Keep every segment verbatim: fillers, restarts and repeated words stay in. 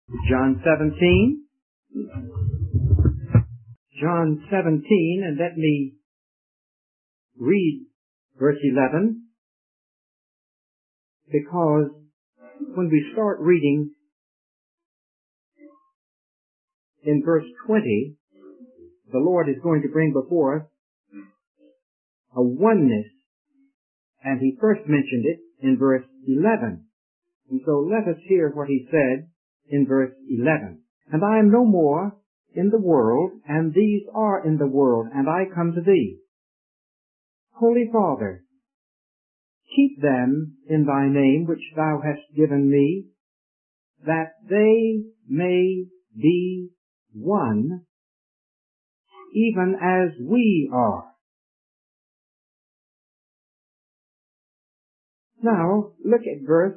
John seventeen. John seventeen, and let me read verse eleven, because when we start reading in verse twenty, the Lord is going to bring before us a oneness, and He first mentioned it in verse eleven. And so let us hear what He said in verse eleven. And I am no more in the world, and these are in the world, and I come to Thee. Holy Father, keep them in Thy name which Thou hast given me, that they may be one, even as we are. Now, look at verse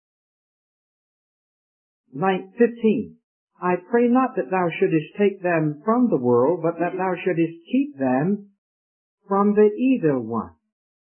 fifteen. I pray not that Thou shouldest take them from the world, but that Thou shouldest keep them from the evil one.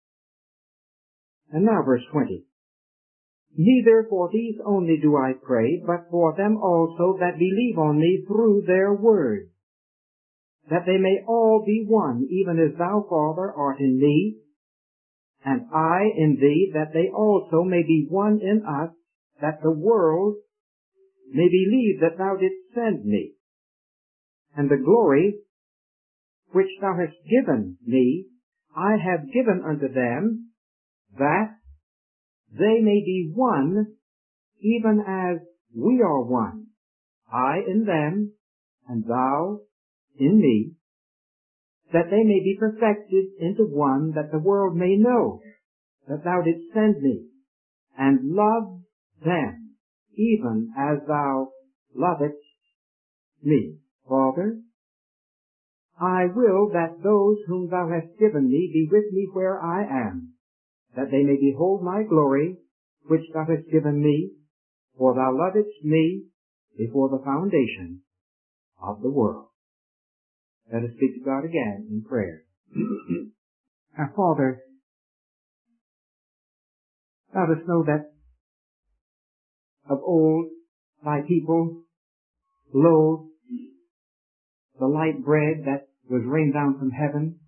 And now verse twenty. Neither for these only do I pray, but for them also that believe on me through their word, that they may all be one, even as Thou, Father, art in me, and I in Thee, that they also may be one in us, that the world may believe that Thou didst send me. And the glory which Thou hast given me, I have given unto them, that they may be one, even as we are one, I in them, and Thou in me, that they may be perfected into one, that the world may know that Thou didst send me, and love them, even as Thou lovest me. Father, I will that those whom Thou hast given me be with me where I am, that they may behold my glory, which Thou hast given me, for Thou lovedst me before the foundation of the world. Let us speak to God again in prayer. Our Father, Thou dost know that of old Thy people loathed the light bread that was rained down from heaven.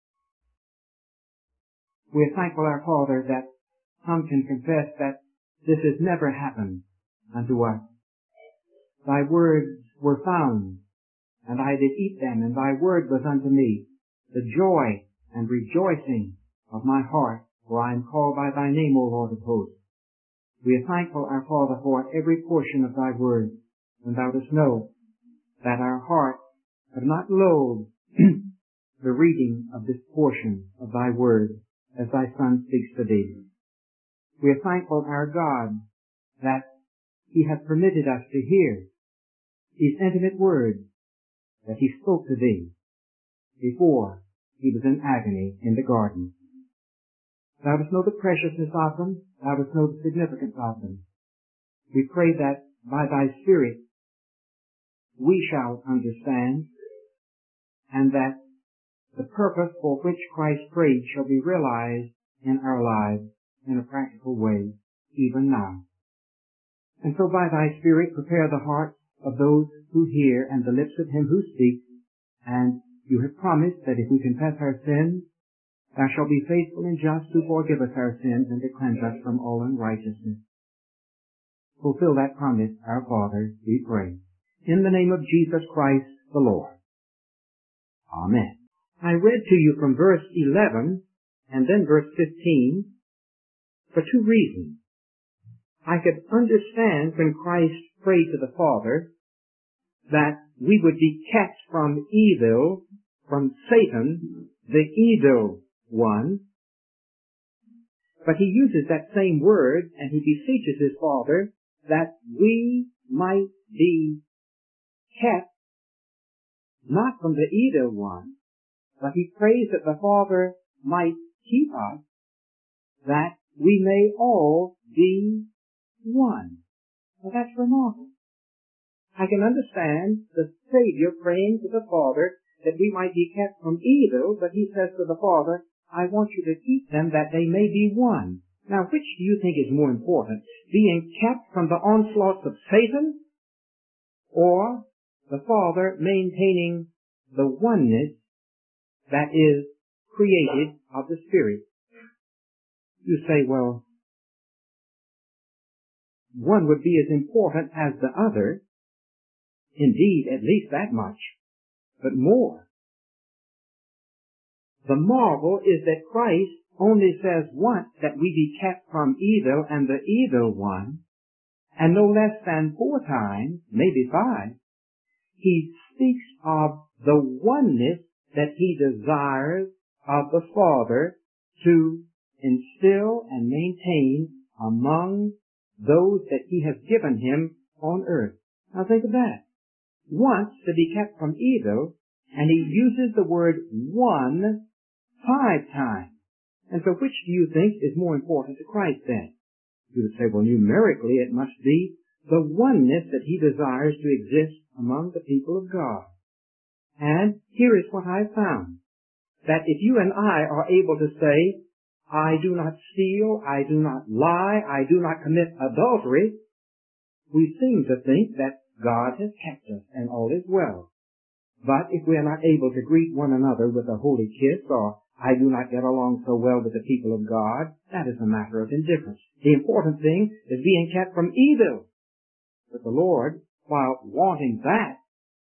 We are thankful, our Father, that some can confess that this has never happened unto us. Thy words were found, and I did eat them, and Thy word was unto me the joy and rejoicing of my heart, for I am called by Thy name, O Lord of hosts. We are thankful, our Father, for every portion of Thy word, and Thou dost know that our hearts have not loathed the reading of this portion of Thy word as Thy Son speaks to Thee. We are thankful, our God, that He hath permitted us to hear these intimate words that He spoke to Thee before He was in agony in the garden. Thou dost know the preciousness of them. Thou dost know the significance of them. We pray that by Thy Spirit we shall understand, and that the purpose for which Christ prayed shall be realized in our lives in a practical way, even now. And so by Thy Spirit prepare the hearts of those who hear and the lips of Him who speaks, and You have promised that if we confess our sins, Thou shalt be faithful and just to forgive us our sins and to cleanse us from all unrighteousness. Fulfill that promise, our Father, we pray. In the name of Jesus Christ the Lord. Amen. I read to you from verse eleven and then verse fifteen for two reasons. I could understand when Christ prayed to the Father that we would be kept from evil, from Satan, the evil one. But He uses that same word and He beseeches His Father that we might be kept not from the evil one, but He prays that the Father might keep us, that we may all be one. Well, that's remarkable. I can understand the Savior praying to the Father that we might be kept from evil, but He says to the Father, I want you to keep them that they may be one. Now, which do you think is more important? Being kept from the onslaughts of Satan, or the Father maintaining the oneness that is created of the Spirit. You say, well, one would be as important as the other. Indeed, at least that much, but more. The marvel is that Christ only says once that we be kept from evil and the evil one, and no less than four times, maybe five, he speaks of the oneness that he desires of the Father to instill and maintain among those that he has given him on earth. Now think of that. Once to be kept from evil, and he uses the word one five times. And so which do you think is more important to Christ then? You would say, well, numerically it must be the oneness that he desires to exist among the people of God. And here is what I found. That if you and I are able to say, I do not steal, I do not lie, I do not commit adultery, we seem to think that God has kept us and all is well. But if we are not able to greet one another with a holy kiss, or I do not get along so well with the people of God, that is a matter of indifference. The important thing is being kept from evil. But the Lord, while wanting that,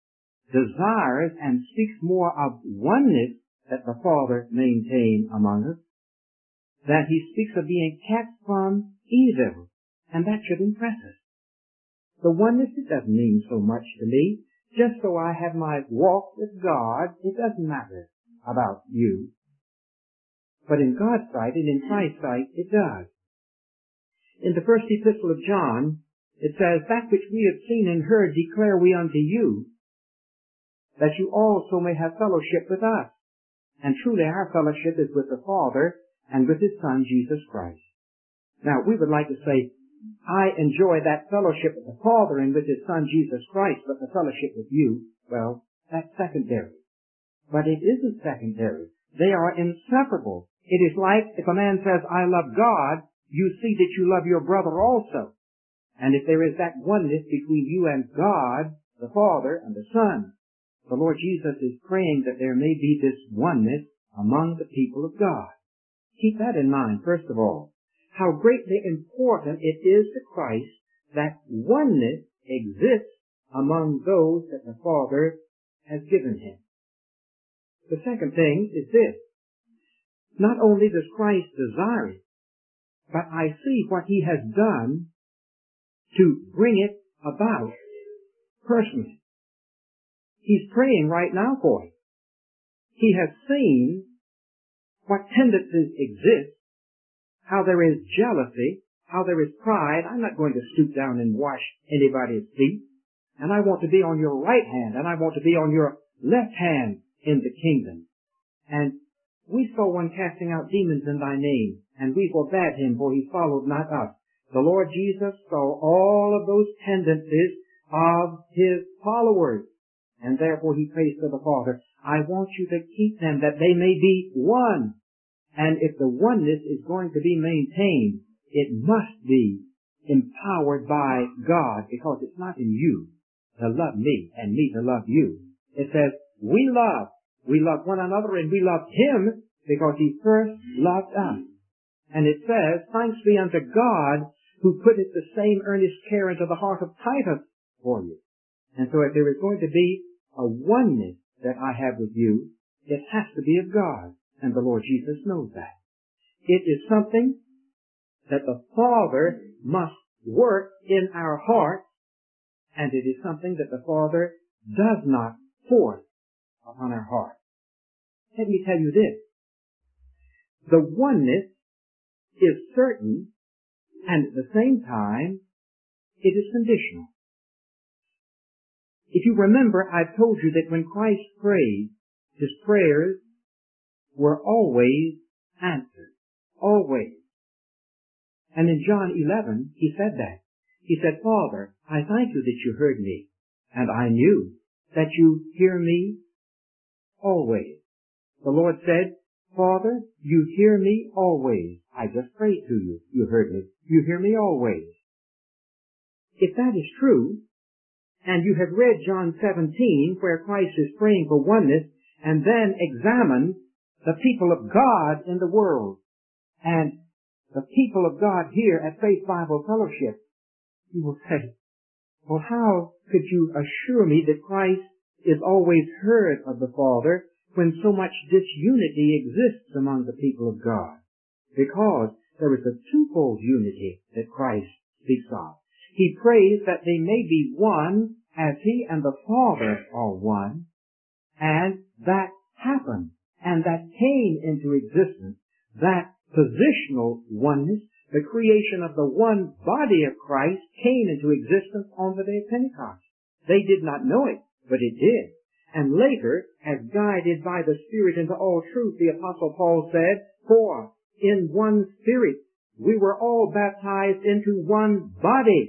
desires and speaks more of oneness that the Father maintain among us, that he speaks of being kept from evil, and that should impress us. The oneness, it doesn't mean so much to me. Just so I have my walk with God, it doesn't matter about you. But in God's sight and in Christ's sight, it does. In the first epistle of John, it says, that which we have seen and heard declare we unto you, that you also may have fellowship with us. And truly our fellowship is with the Father and with his Son, Jesus Christ. Now, we would like to say, I enjoy that fellowship with the Father and with his Son, Jesus Christ, but the fellowship with you, well, that's secondary. But it isn't secondary. They are inseparable. It is like if a man says, I love God, you see that you love your brother also. And if there is that oneness between you and God, the Father and the Son, the Lord Jesus is praying that there may be this oneness among the people of God. Keep that in mind, first of all. How greatly important it is to Christ that oneness exists among those that the Father has given him. The second thing is this. Not only does Christ desire it, but I see what he has done to bring it about personally. He's praying right now for it. He has seen what tendencies exist, how there is jealousy, how there is pride. I'm not going to stoop down and wash anybody's feet. And I want to be on your right hand, and I want to be on your left hand in the kingdom. And we saw one casting out demons in thy name, and we forbade him, for he followed not us. The Lord Jesus saw all of those tendencies of his followers, and therefore he prays to the Father, I want you to keep them that they may be one. And if the oneness is going to be maintained, it must be empowered by God, because it's not in you to love me and me to love you. It says, we love. We love one another and we love him because he first loved us. And it says, thanks be unto God who putteth the same earnest care into the heart of Titus for you. And so if there is going to be a oneness that I have with you, it has to be of God. And the Lord Jesus knows that. It is something that the Father must work in our hearts, and it is something that the Father does not force upon our hearts. Let me tell you this. The oneness is certain, and at the same time, it is conditional. If you remember, I've told you that when Christ prayed, his prayers were always answered. Always. And in John eleven, he said that. He said, Father, I thank you that you heard me, and I knew that you hear me always. The Lord said, Father, you hear me always. I just prayed to you. You heard me. You hear me always. If that is true, and you have read John seventeen, where Christ is praying for oneness, and then examine the people of God in the world, and the people of God here at Faith Bible Fellowship, you will say, well, how could you assure me that Christ is always heard of the Father when so much disunity exists among the people of God? Because there is a twofold unity that Christ speaks of. He prays that they may be one as He and the Father are one, and that happened, and that came into existence, that positional oneness, the creation of the one body of Christ came into existence on the day of Pentecost. They did not know it, but it did. And later, as guided by the Spirit into all truth, the Apostle Paul said, for in one Spirit we were all baptized into one body.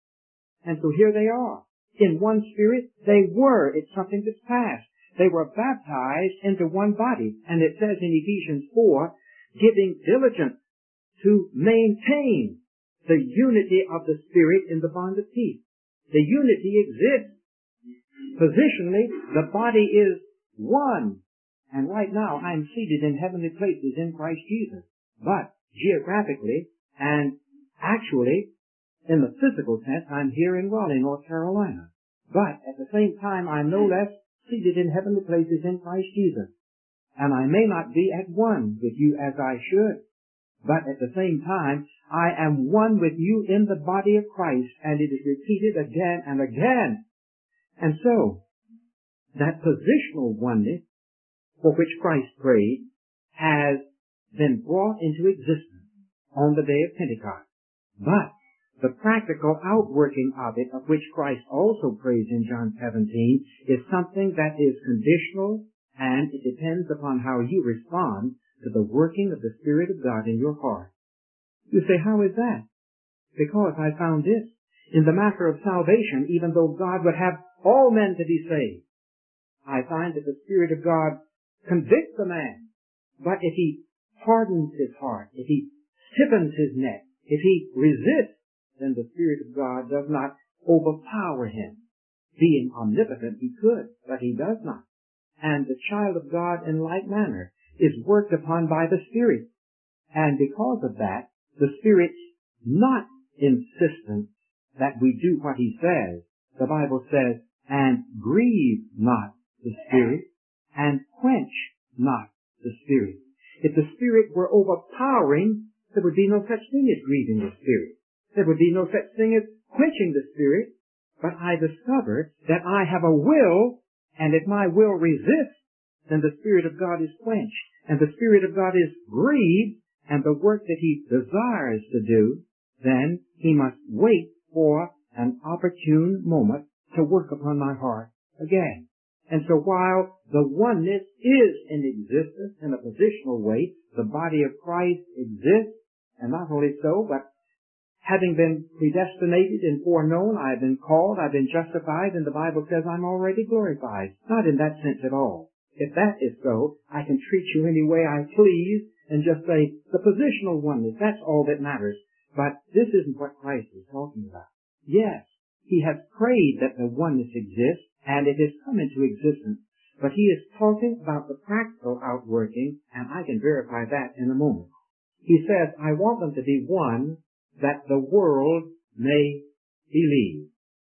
And so here they are. In one Spirit they were. It's something that's past. They were baptized into one body. And it says in Ephesians four, giving diligence to maintain the unity of the Spirit in the bond of peace. The unity exists. Positionally, the body is one. And right now, I'm seated in heavenly places in Christ Jesus. But geographically and actually, in the physical sense, I'm here in Raleigh, North Carolina. But at the same time, I'm no less seated in heavenly places in Christ Jesus. And I may not be at one with you as I should. But at the same time, I am one with you in the body of Christ, and it is repeated again and again. And so, that positional oneness for which Christ prayed has been brought into existence on the day of Pentecost. But the practical outworking of it, of which Christ also prays in John seventeen, is something that is conditional, and it depends upon how you respond to the working of the Spirit of God in your heart. You say, how is that? Because I found this. In the matter of salvation, even though God would have all men to be saved, I find that the Spirit of God convicts a man. But if he hardens his heart, if he stiffens his neck, if he resists, then the Spirit of God does not overpower him. Being omnipotent, he could, but he does not. And the child of God in like manner is worked upon by the Spirit. And because of that, the Spirit's not insistent that we do what He says. The Bible says, and grieve not the Spirit, and quench not the Spirit. If the Spirit were overpowering, there would be no such thing as grieving the Spirit. There would be no such thing as quenching the Spirit. But I discover that I have a will, and if my will resists, then the Spirit of God is quenched, and the Spirit of God is grieved, and the work that He desires to do, then He must wait for an opportune moment to work upon my heart again. And so while the oneness is in existence in a positional way, the body of Christ exists, and not only so, but having been predestinated and foreknown, I have been called, I've been justified, and the Bible says I'm already glorified. Not in that sense at all. If that is so, I can treat you any way I please and just say the positional oneness, that's all that matters. But this isn't what Christ is talking about. Yes, He has prayed that the oneness exists, and it has come into existence. But He is talking about the practical outworking, and I can verify that in a moment. He says, I want them to be one, that the world may believe.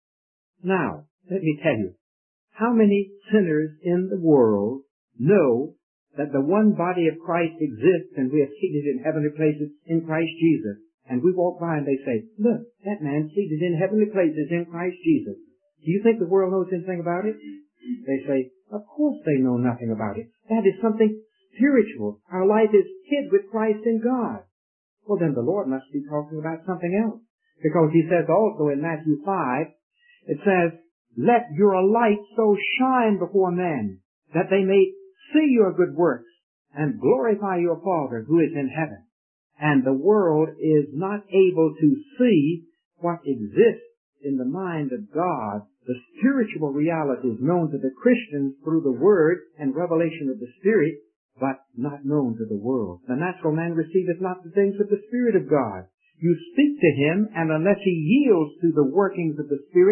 Now, let me tell you, how many sinners in the world know that the one body of Christ exists and we are seated in heavenly places in Christ Jesus? And we walk by and they say, look, that man's seated in heavenly places in Christ Jesus. Do you think the world knows anything about it? They say, of course they know nothing about it. That is something spiritual. Our life is hid with Christ in God. Well, then the Lord must be talking about something else. Because He says also in Matthew five, it says, let your light so shine before men that they may see your good works and glorify your Father who is in heaven. And the world is not able to see what exists in the mind of God, the spiritual realities known to the Christians through the Word and revelation of the Spirit, but not known to the world. The natural man receiveth not the things of the Spirit of God. You speak to him, and unless he yields to the workings of the Spirit,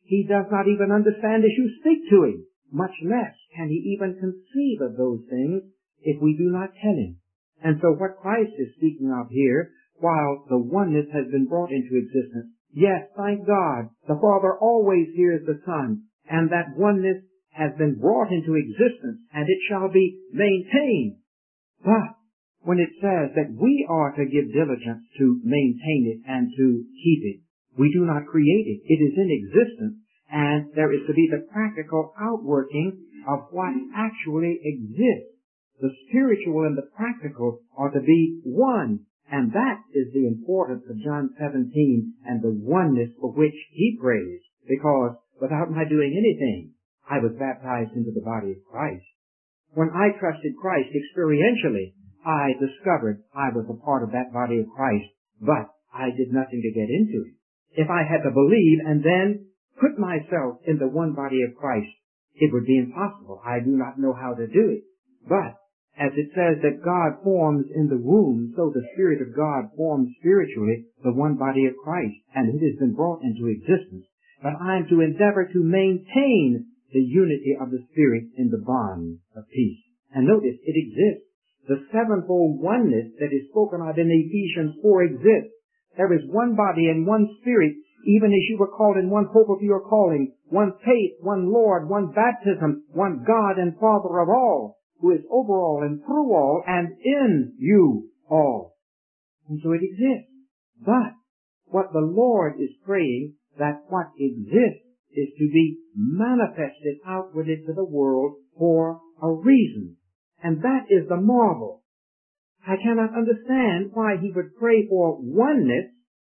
He does not even understand as you speak to him. Much less can he even conceive of those things if we do not tell him. And so what Christ is speaking of here, while the oneness has been brought into existence, yes, thank God, the Father always hears the Son, and that oneness has been brought into existence, and it shall be maintained. But when it says that we are to give diligence to maintain it and to keep it, we do not create it. It is in existence, and there is to be the practical outworking of what actually exists. The spiritual and the practical are to be one, and that is the importance of John seventeen and the oneness for which he prays, because without my doing anything, I was baptized into the body of Christ. When I trusted Christ experientially, I discovered I was a part of that body of Christ, but I did nothing to get into it. If I had to believe and then put myself in the one body of Christ, it would be impossible. I do not know how to do it. But as it says that God forms in the womb, so the Spirit of God forms spiritually the one body of Christ, and it has been brought into existence. But I am to endeavor to maintain the unity of the Spirit in the bond of peace. And notice, it exists. The sevenfold oneness that is spoken of in Ephesians four exists. There is one body and one Spirit, even as you were called in one hope of your calling, one faith, one Lord, one baptism, one God and Father of all, who is over all and through all and in you all. And so it exists. But what the Lord is praying, that what exists is to be manifested outwardly to the world for a reason. And that is the marvel. I cannot understand why he would pray for oneness,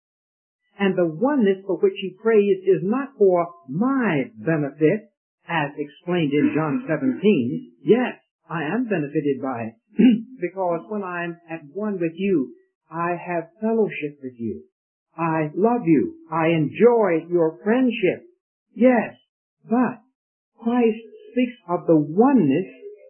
and the oneness for which he prays is not for my benefit, as explained in John seventeen. Yes, I am benefited by it, because when I'm at one with you, I have fellowship with you. I love you. I enjoy your friendship. Yes, but Christ speaks of the oneness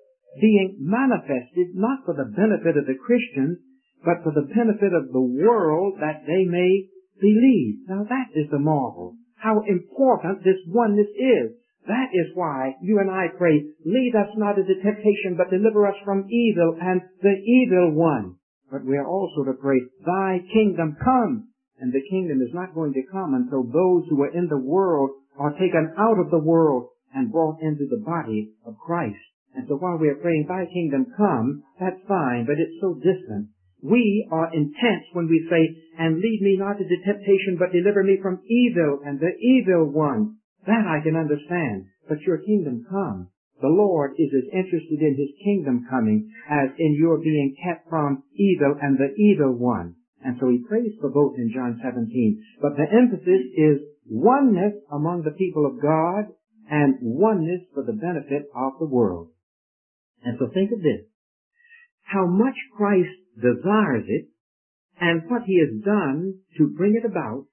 being manifested not for the benefit of the Christians, but for the benefit of the world, that they may believe. Now that is the marvel. How important this oneness is. That is why you and I pray, lead us not into temptation, but deliver us from evil and the evil one. But we are also to pray, thy kingdom come. And the kingdom is not going to come until those who are in the world are taken out of the world and brought into the body of Christ. And so while we are praying, thy kingdom come, that's fine, but it's so distant. We are intense when we say, and lead me not into temptation, but deliver me from evil and the evil one. That I can understand. But your kingdom come. The Lord is as interested in his kingdom coming as in your being kept from evil and the evil one. And so he prays for both in John seventeen. But the emphasis is oneness among the people of God and oneness for the benefit of the world. And so think of this. How much Christ desires it, and what he has done to bring it about,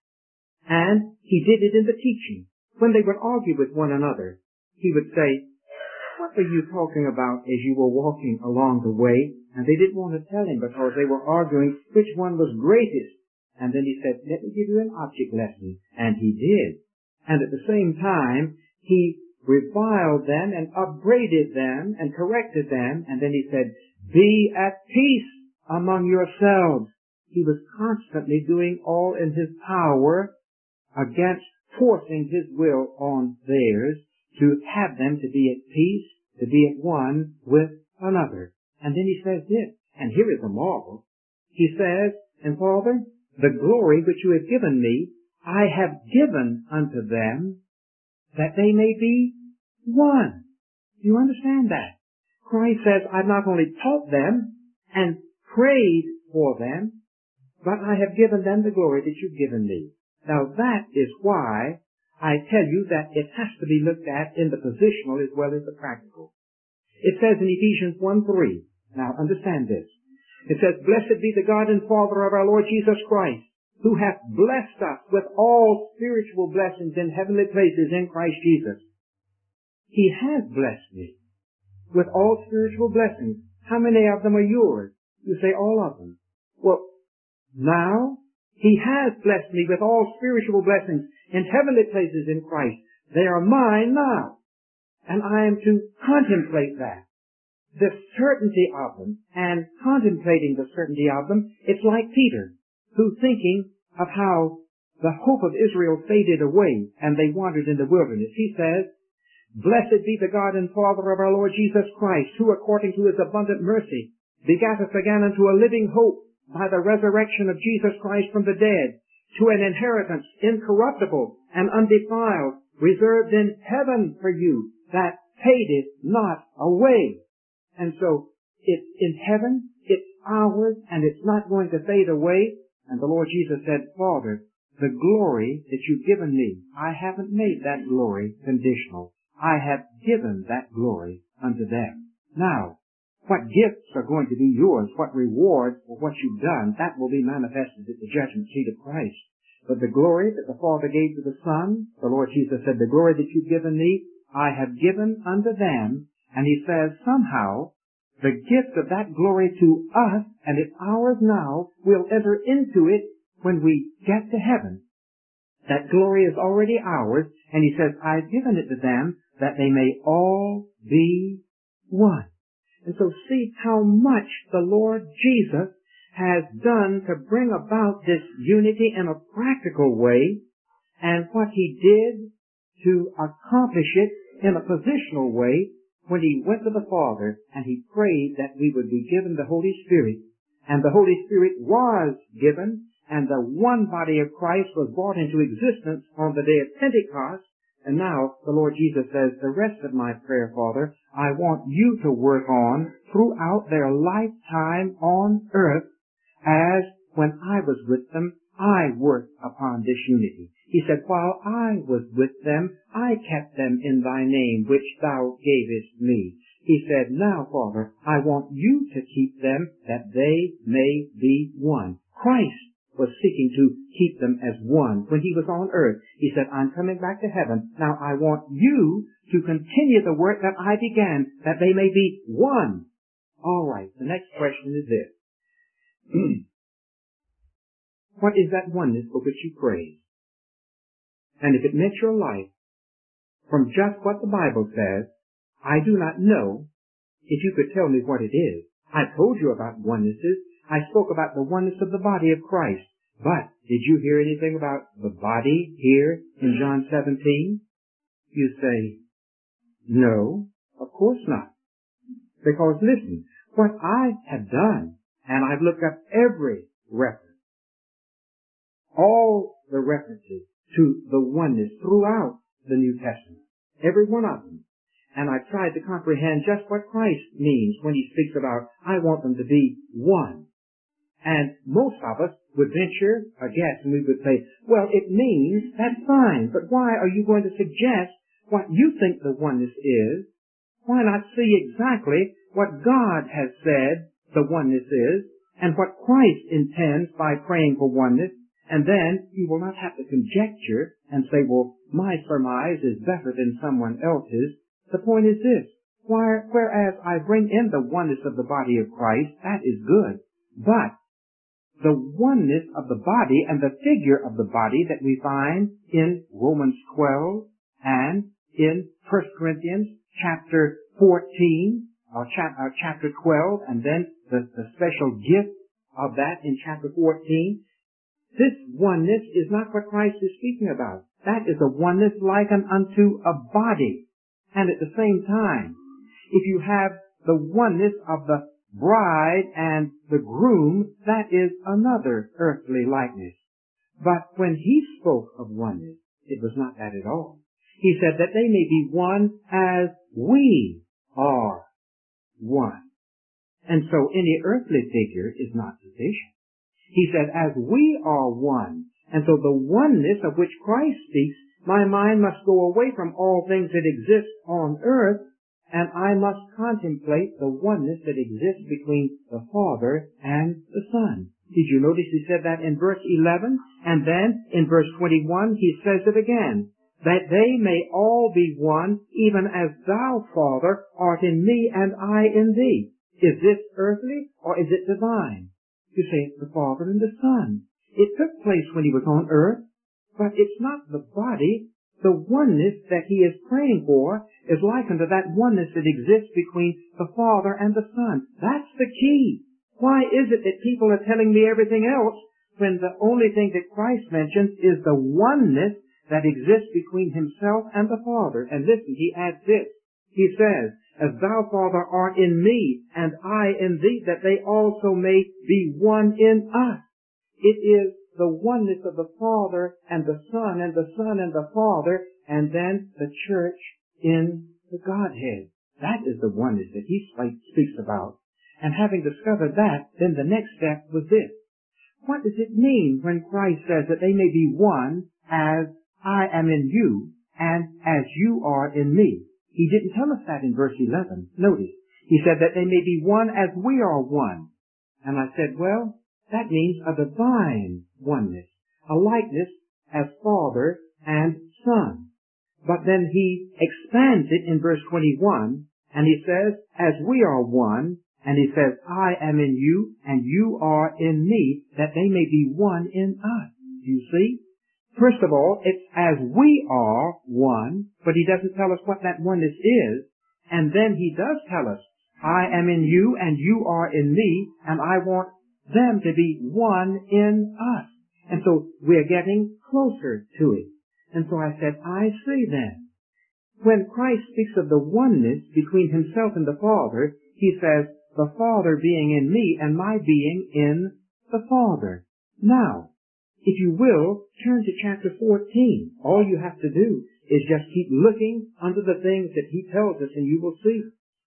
and he did it in the teaching. When they would argue with one another, he would say, what were you talking about as you were walking along the way? And they didn't want to tell him because they were arguing which one was greatest. And then he said, let me give you an object lesson. And he did. And at the same time, he reviled them and upbraided them and corrected them. And then he said, be at peace among yourselves. He was constantly doing all in his power against forcing his will on theirs to have them to be at peace, to be at one with another. And then he says this, and here is a marvel. He says, and Father, the glory which you have given me, I have given unto them, that they may be one. Do you understand that? Christ says, I've not only taught them and prayed for them, but I have given them the glory that you've given me. Now that is why I tell you that it has to be looked at in the positional as well as the practical. It says in Ephesians one three, now understand this. It says, blessed be the God and Father of our Lord Jesus Christ, who hath blessed us with all spiritual blessings in heavenly places in Christ Jesus. He has blessed me with all spiritual blessings. How many of them are yours? You say all of them. Well, now, he has blessed me with all spiritual blessings in heavenly places in Christ. They are mine now. And I am to contemplate that. The certainty of them, and contemplating the certainty of them, it's like Peter, who thinking of how the hope of Israel faded away and they wandered in the wilderness. He says, "Blessed be the God and Father of our Lord Jesus Christ, who according to his abundant mercy begat us again unto a living hope by the resurrection of Jesus Christ from the dead, to an inheritance incorruptible and undefiled, reserved in heaven for you, that fadeth not away." And so, it's in heaven, it's ours, and it's not going to fade away. And the Lord Jesus said, "Father, the glory that you've given me, I haven't made that glory conditional. I have given that glory unto them." Now, what gifts are going to be yours, what rewards for what you've done, that will be manifested at the judgment seat of Christ. But the glory that the Father gave to the Son, the Lord Jesus said, "The glory that you've given me, I have given unto them." And he says, somehow, the gift of that glory to us, and it's ours now, we'll enter into it when we get to heaven. That glory is already ours, and he says, "I've given it to them that they may all be one." And so see how much the Lord Jesus has done to bring about this unity in a practical way, and what he did to accomplish it in a positional way when he went to the Father and he prayed that we would be given the Holy Spirit. And the Holy Spirit was given, and the one body of Christ was brought into existence on the day of Pentecost. And now the Lord Jesus says, "The rest of my prayer, Father, I want you to work on throughout their lifetime on earth, as when I was with them, I worked upon this unity." He said, "While I was with them, I kept them in thy name, which thou gavest me." He said, "Now, Father, I want you to keep them, that they may be one." Christ was seeking to keep them as one when he was on earth. He said, "I'm coming back to heaven. Now I want you to continue the work that I began, that they may be one." All right, the next question is this. What is that oneness for which you praise? And if it meant your life, from just what the Bible says, I do not know if you could tell me what it is. I told you about onenesses. I spoke about the oneness of the body of Christ. But did you hear anything about the body here in John seventeen? You say, "No, of course not." Because listen, what I have done, and I've looked up every reference, all the references to the oneness throughout the New Testament, every one of them. And I've tried to comprehend just what Christ means when he speaks about, "I want them to be one." And most of us would venture a guess and we would say, "Well, it means, that's fine, but why are you going to suggest what you think the oneness is? Why not see exactly what God has said the oneness is, and what Christ intends by praying for oneness, and then you will not have to conjecture and say, well, my surmise is better than someone else's." The point is this, whereas I bring in the oneness of the body of Christ, that is good, but the oneness of the body and the figure of the body that we find in Romans twelve and in First Corinthians chapter fourteen, or chap- or chapter twelve, and then the, the special gift of that in chapter fourteen, this oneness is not what Christ is speaking about. That is a oneness likened unto a body. And at the same time, if you have the oneness of the bride and the groom, that is another earthly likeness. But when he spoke of oneness, it was not that at all. He said that they may be one as we are one. And so any earthly figure is not sufficient. He said, as we are one. And so the oneness of which Christ speaks, my mind must go away from all things that exist on earth, and I must contemplate the oneness that exists between the Father and the Son. Did you notice he said that in verse eleven? And then in verse twenty-one he says it again, that they may all be one, even as thou, Father, art in me and I in thee. Is this earthly or is it divine? You say it's the Father and the Son. It took place when he was on earth, but it's not the body, The oneness that he is praying for is likened to that oneness that exists between the Father and the Son. That's the key. Why is it that people are telling me everything else when the only thing that Christ mentions is the oneness that exists between himself and the Father? And listen, he adds this. He says, as thou, Father, art in me, and I in thee, that they also may be one in us. It is the oneness of the Father and the Son, and the Son and the Father, and then the church in the Godhead. That is the oneness that he speaks about. And having discovered that, then the next step was this. What does it mean when Christ says that they may be one as I am in you, and as you are in me? He didn't tell us that in verse eleven. Notice, he said that they may be one as we are one. And I said, well, that means a divine oneness, a likeness as Father and Son. But then he expands it in verse twenty-one, and he says, as we are one, and he says, I am in you, and you are in me, that they may be one in us. Do you see? First of all, it's as we are one, but he doesn't tell us what that oneness is. And then he does tell us, I am in you and you are in me, and I want them to be one in us. And so we're getting closer to it. And so I said, I see then. When Christ speaks of the oneness between himself and the Father, he says, the Father being in me and my being in the Father. Now, if you will, turn to chapter fourteen. All you have to do is just keep looking under the things that he tells us, and you will see.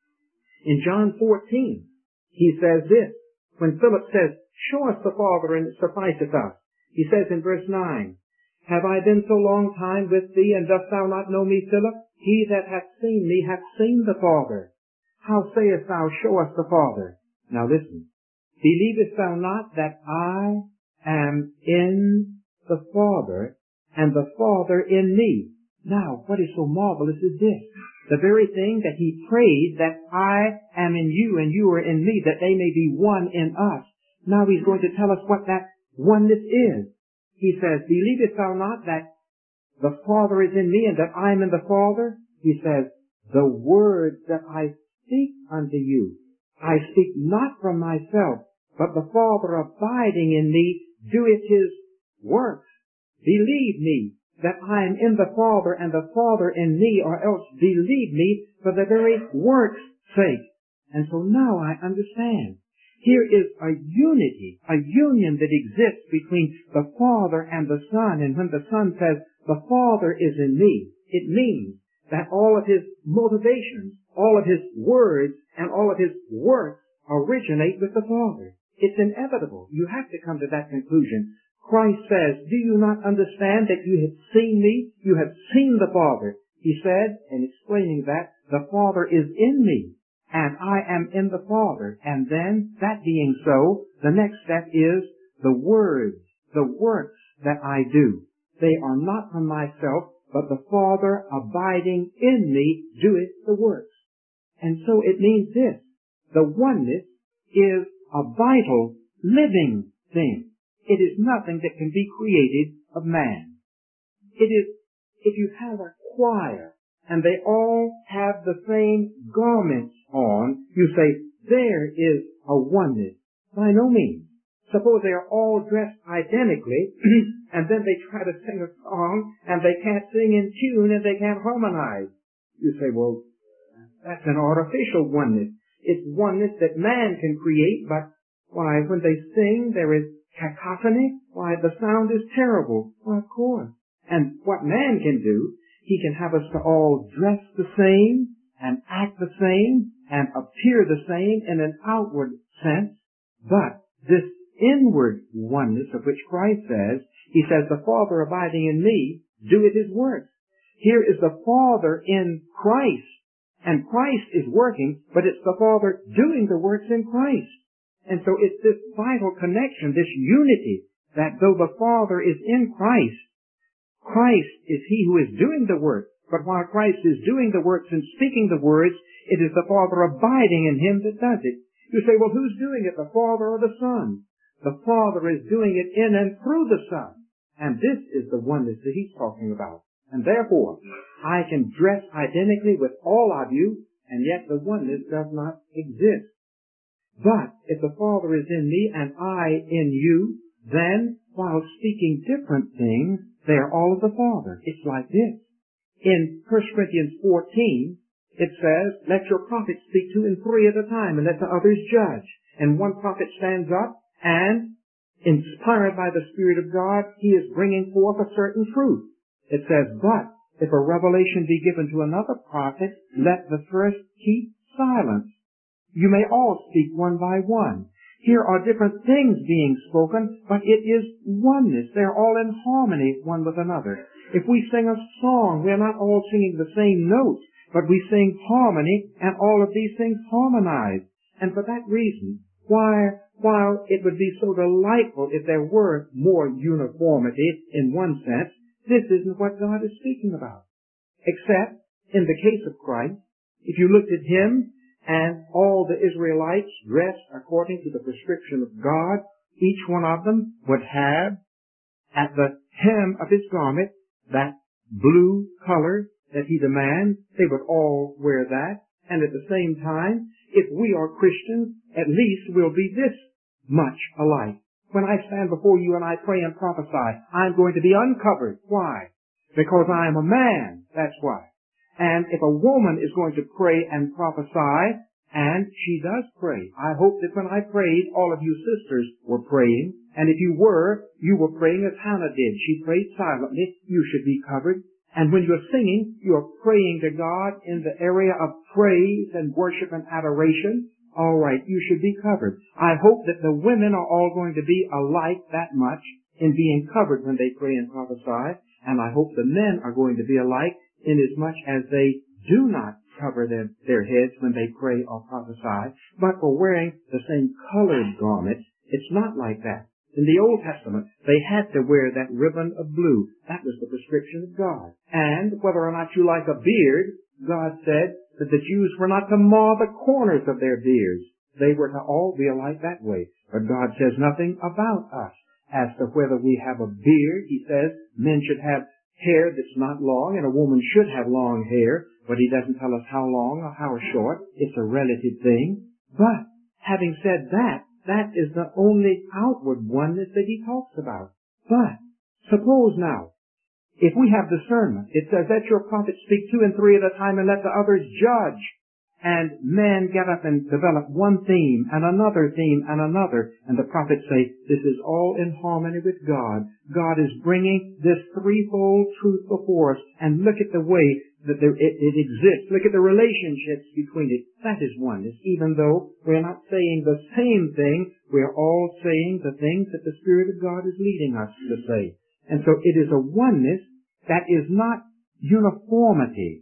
In John fourteen, he says this. When Philip says, show us the Father, and it sufficeth us. He says in verse nine, have I been so long time with thee, and dost thou not know me, Philip? He that hath seen me hath seen the Father. How sayest thou, show us the Father? Now listen. Believest thou not that I am in the Father, and the Father in me? Now, what is so marvelous is this. The very thing that he prayed, that I am in you and you are in me, that they may be one in us. Now he's going to tell us what that oneness is. He says, believest thou not that the Father is in me and that I am in the Father? He says, the words that I speak unto you, I speak not from myself, but the Father abiding in me doeth his works. Believe me that I am in the Father and the Father in me, or else believe me for the very work's sake. And so now I understand. Here is a unity, a union that exists between the Father and the Son. And when the Son says, the Father is in me, it means that all of his motivations, all of his words, and all of his works originate with the Father. It's inevitable. You have to come to that conclusion. Christ says, do you not understand that you have seen me? You have seen the Father. He said, in explaining that, the Father is in me, and I am in the Father. And then, that being so, the next step is the words, the works that I do. They are not from myself, but the Father abiding in me doeth the works. And so it means this. The oneness is a vital, living thing. It is nothing that can be created of man. It is, if you have a choir and they all have the same garments on, you say, there is a oneness. By no means. Suppose they are all dressed identically, and then they try to sing a song, and they can't sing in tune, and they can't harmonize. You say, well, that's an artificial oneness. It's oneness that man can create, but why, when they sing, there is cacophony. Why, the sound is terrible. Well, of course. And what man can do, he can have us to all dress the same, and act the same, and appear the same in an outward sense, but this inward oneness of which Christ says, he says, the Father abiding in me, doeth his works. Here is the Father in Christ, and Christ is working, but it's the Father doing the works in Christ. And so it's this vital connection, this unity, that though the Father is in Christ, Christ is he who is doing the work, but while Christ is doing the works and speaking the words, it is the Father abiding in him that does it. You say, well, who's doing it, the Father or the Son? The Father is doing it in and through the Son. And this is the oneness that he's talking about. And therefore, I can dress identically with all of you, and yet the oneness does not exist. But if the Father is in me and I in you, then while speaking different things, they are all of the Father. It's like this. In First Corinthians fourteen, it says, let your prophets speak two and three at a time, and let the others judge. And one prophet stands up, and inspired by the Spirit of God, he is bringing forth a certain truth. It says, but if a revelation be given to another prophet, let the first keep silence. You may all speak one by one. Here are different things being spoken, but it is oneness. They're all in harmony one with another. If we sing a song, we're not all singing the same notes, but we sing harmony, and all of these things harmonize. And for that reason, why, while it would be so delightful if there were more uniformity in one sense, this isn't what God is speaking about. Except, in the case of Christ, if you looked at Him and all the Israelites dressed according to the prescription of God, each one of them would have at the hem of his garment that blue color that He demands. They would all wear that. And at the same time, if we are Christians, at least we'll be this much alike. When I stand before you and I pray and prophesy, I'm going to be uncovered. Why? Because I am a man. That's why. And if a woman is going to pray and prophesy, and she does pray, I hope that when I prayed, all of you sisters were praying. And if you were, you were praying as Hannah did. She prayed silently. You should be covered. And when you're singing, you're praying to God in the area of praise and worship and adoration. All right, you should be covered. I hope that the women are all going to be alike that much in being covered when they pray and prophesy. And I hope the men are going to be alike in as much as they do not cover their, their heads when they pray or prophesy. But for wearing the same colored garments, it's not like that. In the Old Testament, they had to wear that ribbon of blue. That was the prescription of God. And whether or not you like a beard, God said that the Jews were not to mar the corners of their beards. They were to all be alike that way. But God says nothing about us as to whether we have a beard. He says men should have hair that's not long, and a woman should have long hair, but He doesn't tell us how long or how short. It's a relative thing. But having said that, that is the only outward oneness that He talks about. But suppose now, if we have discernment, it says, let your prophets speak two and three at a time and let the others judge. And men get up and develop one theme and another theme and another. And the prophets say, this is all in harmony with God. God is bringing this threefold truth before us. And look at the way that there, it, it exists. Look at the relationships between it. That is oneness. Even though we're not saying the same thing, we're all saying the things that the Spirit of God is leading us to say. And so it is a oneness that is not uniformity.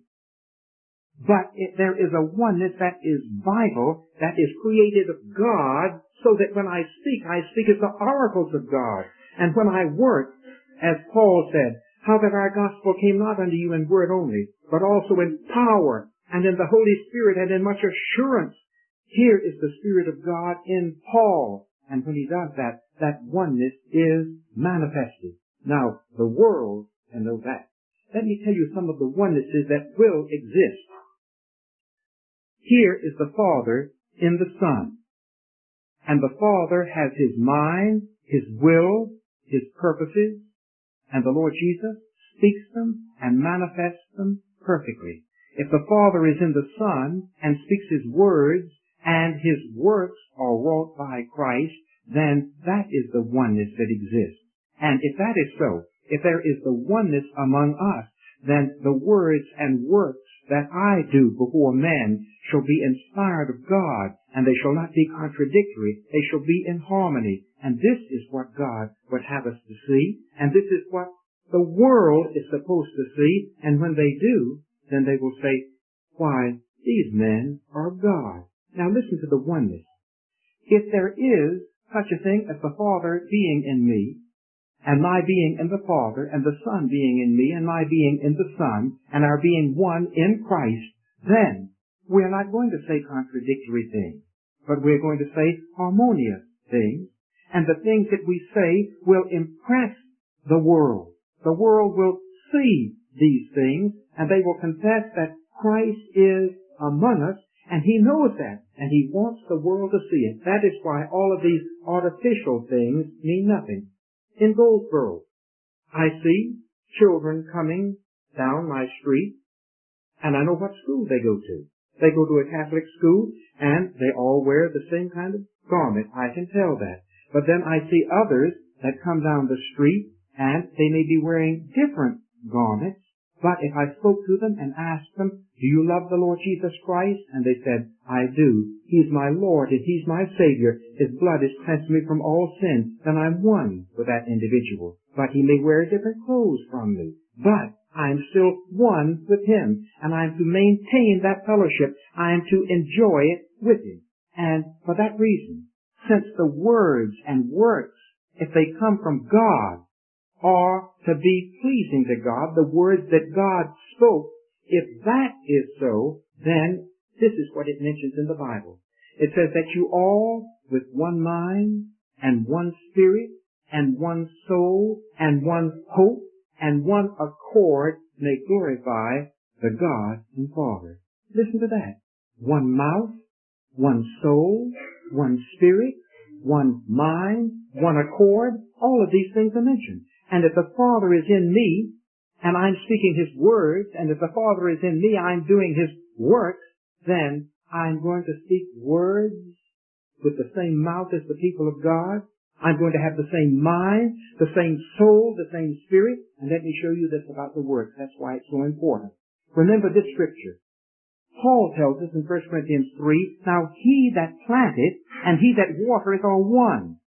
But it, there is a oneness that is vital, that is created of God, so that when I speak, I speak as the oracles of God. And when I work, as Paul said, how that our gospel came not unto you in word only, but also in power, and in the Holy Spirit, and in much assurance. Here is the Spirit of God in Paul. And when he does that, that oneness is manifested. Now, the world can know that. Let me tell you some of the onennesses that will exist. Here is the Father in the Son. And the Father has His mind, His will, His purposes, and the Lord Jesus speaks them and manifests them perfectly. If the Father is in the Son and speaks His words and His works are wrought by Christ, then that is the oneness that exists. And if that is so, if there is the oneness among us, then the words and works that I do before men shall be inspired of God, and they shall not be contradictory. They shall be in harmony. And this is what God would have us to see, and this is what the world is supposed to see. And when they do, then they will say, why, these men are God. Now listen to the oneness. If there is such a thing as the Father being in me, and my being in the Father, and the Son being in me, and my being in the Son, and our being one in Christ, then we're not going to say contradictory things, but we're going to say harmonious things, and the things that we say will impress the world. The world will see these things, and they will confess that Christ is among us, and He knows that, and He wants the world to see it. That is why all of these artificial things mean nothing. In Goldsboro, I see children coming down my street, and I know what school they go to. They go to a Catholic school, and they all wear the same kind of garment. I can tell that. But then I see others that come down the street, and they may be wearing different garments. But if I spoke to them and asked them, do you love the Lord Jesus Christ? And they said, I do. He's my Lord and He's my Savior. His blood has cleansed me from all sin. Then I'm one with that individual. But he may wear different clothes from me. But I'm still one with Him. And I'm to maintain that fellowship. I'm to enjoy it with Him. And for that reason, since the words and works, if they come from God, are to be pleasing to God, the words that God spoke, if that is so, then this is what it mentions in the Bible. It says that you all, with one mind, and one spirit, and one soul, and one hope, and one accord, may glorify the God and Father. Listen to that. One mouth, one soul, one spirit, one mind, one accord, all of these things are mentioned. And if the Father is in me, and I'm speaking His words, and if the Father is in me, I'm doing His works, then I'm going to speak words with the same mouth as the people of God. I'm going to have the same mind, the same soul, the same spirit. And let me show you this about the works. That's why it's so important. Remember this scripture. Paul tells us in First Corinthians three, now he that planteth and he that watereth are one.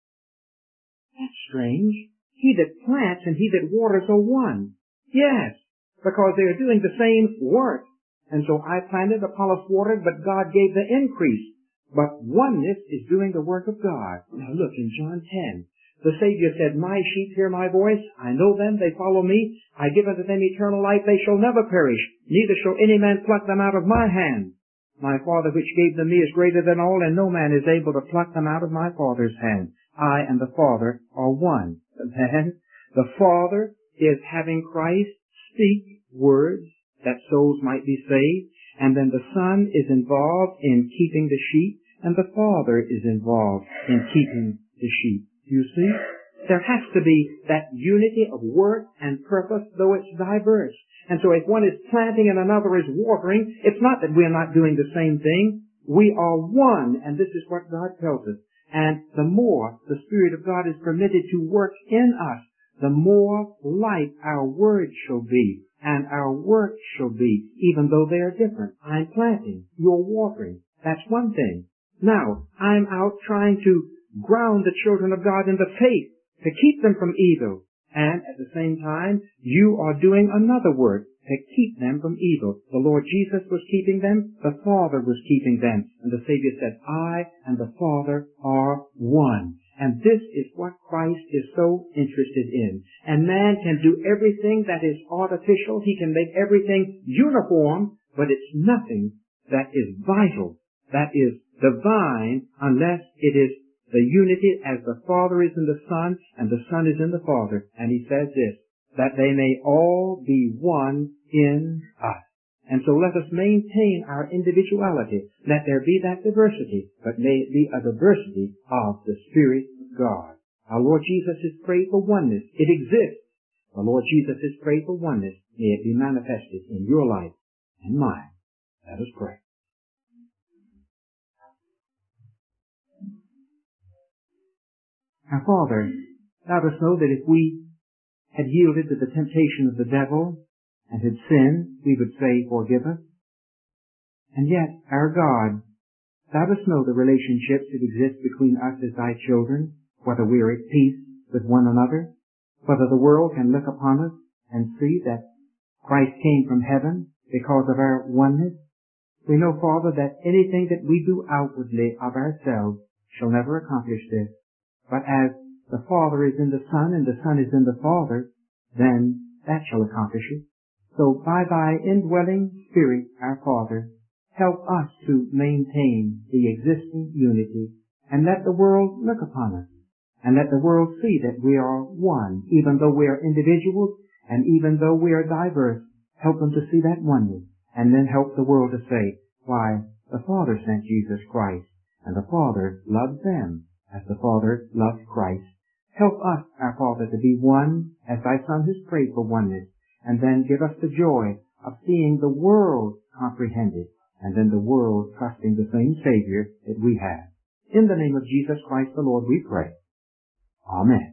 That's strange. He that plants and he that waters are one. Yes, because they are doing the same work. And so I planted, Apollos watered, but God gave the increase. But oneness is doing the work of God. Now look in John ten. The Savior said, my sheep hear my voice. I know them. They follow me. I give unto them eternal life. They shall never perish. Neither shall any man pluck them out of my hand. My Father which gave them me is greater than all, and no man is able to pluck them out of my Father's hand. I and the Father are one. Then the Father is having Christ speak words that souls might be saved, and then the Son is involved in keeping the sheep, and the Father is involved in keeping the sheep. You see? There has to be that unity of work and purpose, though it's diverse. And so if one is planting and another is watering, it's not that we're not doing the same thing. We are one, and this is what God tells us. And the more the Spirit of God is permitted to work in us, the more like our words shall be, and our work shall be, even though they are different. I'm planting, you're watering. That's one thing. Now, I'm out trying to ground the children of God in the faith, to keep them from evil. And at the same time, you are doing another work to keep them from evil. The Lord Jesus was keeping them. The Father was keeping them. And the Savior said, I and the Father are one. And this is what Christ is so interested in. And man can do everything that is artificial. He can make everything uniform, but it's nothing that is vital, that is divine, unless it is the unity as the Father is in the Son and the Son is in the Father. And he says this, that they may all be one in us. And so let us maintain our individuality. Let there be that diversity, but may it be a diversity of the Spirit of God. Our Lord Jesus has prayed for oneness. It exists. The Lord Jesus has prayed for oneness. May it be manifested in your life and mine. Let us pray. Our Father, let us know that if we had yielded to the temptation of the devil and had sinned, we would say, forgive us. And yet, our God, let us know the relationships that exist between us as thy children, whether we are at peace with one another, whether the world can look upon us and see that Christ came from heaven because of our oneness. We know, Father, that anything that we do outwardly of ourselves shall never accomplish this. But as the Father is in the Son and the Son is in the Father, then that shall accomplish it. So by thy indwelling Spirit, our Father, help us to maintain the existing unity, and let the world look upon us, and let the world see that we are one, even though we are individuals, and even though we are diverse, Help them to see that oneness, and then help the world to say, why, the Father sent Jesus Christ, and the Father loves them as the Father loves Christ. Help us, our Father, to be one as thy Son has prayed for oneness, and then give us the joy of seeing the world comprehend it, and then the world trusting the same Savior that we have. In the name of Jesus Christ the Lord we pray. Amen.